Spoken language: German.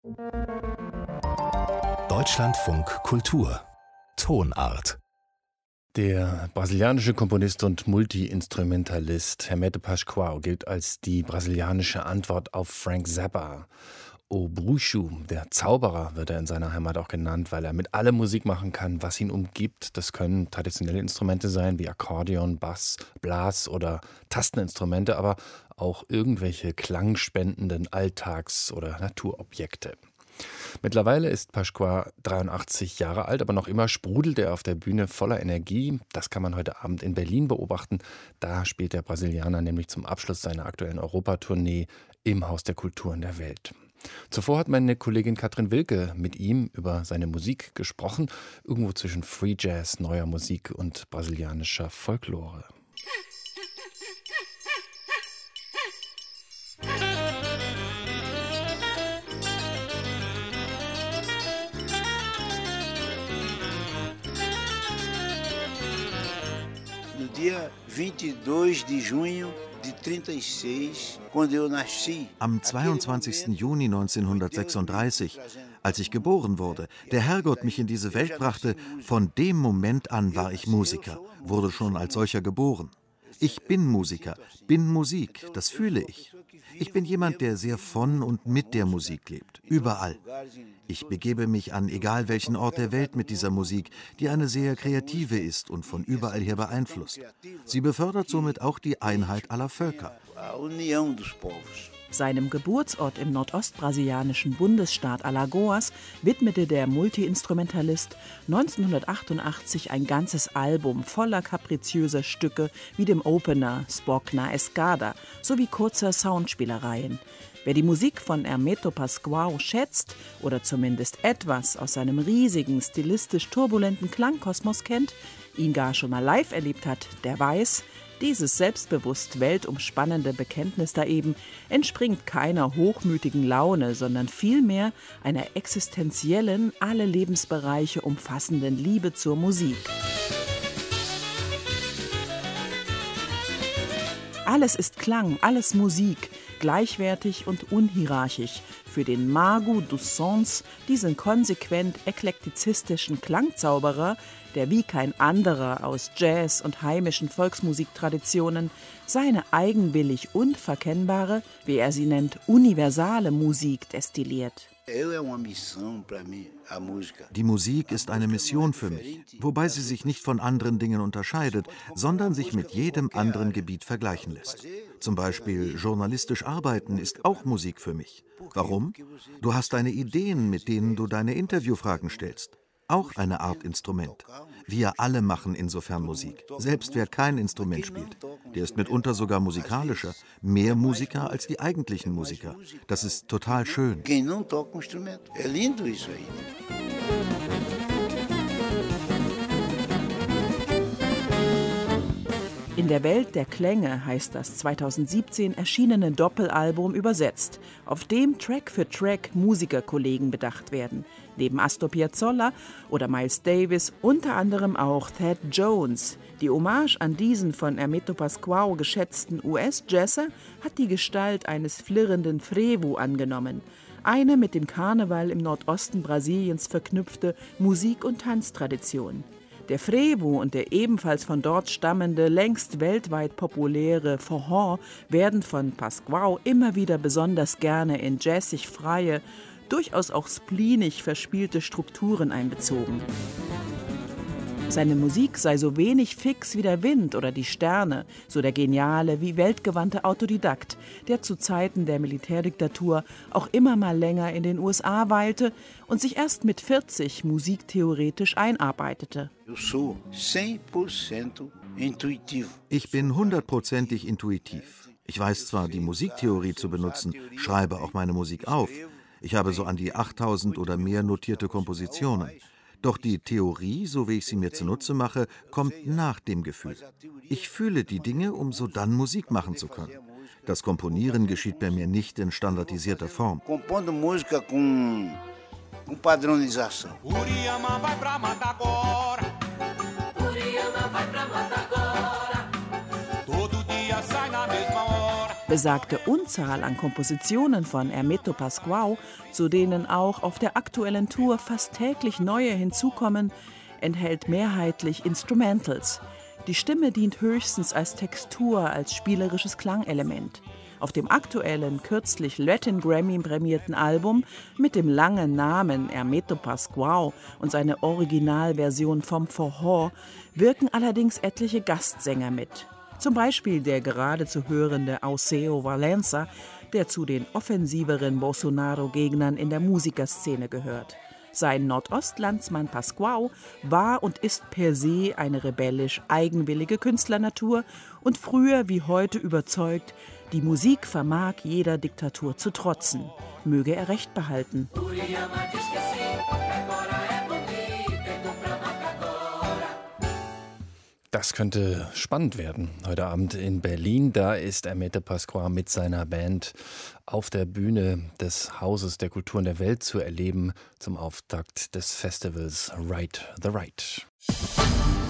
Deutschlandfunk Kultur Tonart. Der brasilianische Komponist und Multi-Instrumentalist Hermeto Pascoal gilt als die brasilianische Antwort auf Frank Zappa. O Bruxo, der Zauberer, wird er in seiner Heimat auch genannt, weil er mit allem Musik machen kann, was ihn umgibt. Das können traditionelle Instrumente sein, wie Akkordeon, Bass, Blas oder Tasteninstrumente, aber auch irgendwelche klangspendenden Alltags- oder Naturobjekte. Mittlerweile ist Pascoal 83 Jahre alt, aber noch immer sprudelt er auf der Bühne voller Energie. Das kann man heute Abend in Berlin beobachten. Da spielt der Brasilianer nämlich zum Abschluss seiner aktuellen Europatournee im Haus der Kulturen der Welt. Zuvor hat meine Kollegin Katrin Wilke mit ihm über seine Musik gesprochen, irgendwo zwischen Free Jazz, neuer Musik und brasilianischer Folklore. No dia 22 de junho de 36, quando eu nasci. Am 22. Juni 1936, als ich geboren wurde, der Herrgott mich in diese Welt brachte, von dem Moment an war ich Musiker, wurde schon als solcher geboren. Ich bin Musiker, bin Musik, das fühle ich. Ich bin jemand, der sehr von und mit der Musik lebt, überall. Ich begebe mich an egal welchen Ort der Welt mit dieser Musik, die eine sehr kreative ist und von überall her beeinflusst. Sie befördert somit auch die Einheit aller Völker. Seinem Geburtsort im nordostbrasilianischen Bundesstaat Alagoas widmete der Multiinstrumentalist 1988 ein ganzes Album voller kapriziöser Stücke wie dem Opener Spock na Escada sowie kurzer Soundspielereien. Wer die Musik von Hermeto Pascoal schätzt oder zumindest etwas aus seinem riesigen, stilistisch turbulenten Klangkosmos kennt, ihn gar schon mal live erlebt hat, der weiß, dieses selbstbewusst weltumspannende Bekenntnis da eben entspringt keiner hochmütigen Laune, sondern vielmehr einer existenziellen, alle Lebensbereiche umfassenden Liebe zur Musik. Alles ist Klang, alles Musik, gleichwertig und unhierarchisch. Für den Mago dos Sons, diesen konsequent eklektizistischen Klangzauberer, der wie kein anderer aus Jazz und heimischen Volksmusiktraditionen seine eigenwillig unverkennbare, wie er sie nennt, universale Musik destilliert. Die Musik ist eine Mission für mich, wobei sie sich nicht von anderen Dingen unterscheidet, sondern sich mit jedem anderen Gebiet vergleichen lässt. Zum Beispiel journalistisch arbeiten ist auch Musik für mich. Warum? Du hast deine Ideen, mit denen du deine Interviewfragen stellst. Auch eine Art Instrument. Wir alle machen insofern Musik. Selbst wer kein Instrument spielt, der ist mitunter sogar musikalischer, mehr Musiker als die eigentlichen Musiker. Das ist total schön. In der Welt der Klänge heißt das 2017 erschienene Doppelalbum übersetzt, auf dem Track für Track Musikerkollegen bedacht werden. Neben Astor Piazzolla oder Miles Davis unter anderem auch Thad Jones. Die Hommage an diesen von Hermeto Pascoal geschätzten US-Jazzer hat die Gestalt eines flirrenden Frevo angenommen. Eine mit dem Karneval im Nordosten Brasiliens verknüpfte Musik- und Tanztradition. Der Frevo und der ebenfalls von dort stammende, längst weltweit populäre Forró werden von Pascoal immer wieder besonders gerne in jazzig freie, durchaus auch spleenig verspielte Strukturen einbezogen. Seine Musik sei so wenig fix wie der Wind oder die Sterne, so der geniale wie weltgewandte Autodidakt, der zu Zeiten der Militärdiktatur auch immer mal länger in den USA weilte und sich erst mit 40 musiktheoretisch einarbeitete. Ich bin 100%ig intuitiv. Ich weiß zwar, die Musiktheorie zu benutzen, schreibe auch meine Musik auf. Ich habe so an die 8000 oder mehr notierte Kompositionen. Doch die Theorie, so wie ich sie mir zunutze mache, kommt nach dem Gefühl. Ich fühle die Dinge, um so dann Musik machen zu können. Das Komponieren geschieht bei mir nicht in standardisierter Form. Besagte Unzahl an Kompositionen von Hermeto Pascoal, zu denen auch auf der aktuellen Tour fast täglich neue hinzukommen, enthält mehrheitlich Instrumentals. Die Stimme dient höchstens als Textur, als spielerisches Klangelement. Auf dem aktuellen, kürzlich Latin Grammy prämierten Album mit dem langen Namen Hermeto Pascoal und seine Originalversion vom Forró wirken allerdings etliche Gastsänger mit. Zum Beispiel der gerade zu hörende Alceu Valença, der zu den offensiveren Bolsonaro-Gegnern in der Musikerszene gehört. Sein Nordostlandsmann Pascoal war und ist per se eine rebellisch eigenwillige Künstlernatur und früher wie heute überzeugt, die Musik vermag jeder Diktatur zu trotzen. Möge er Recht behalten. Das könnte spannend werden heute Abend in Berlin. Da ist Hermeto Pascoal mit seiner Band auf der Bühne des Hauses der Kulturen der Welt zu erleben zum Auftakt des Festivals Right the Right.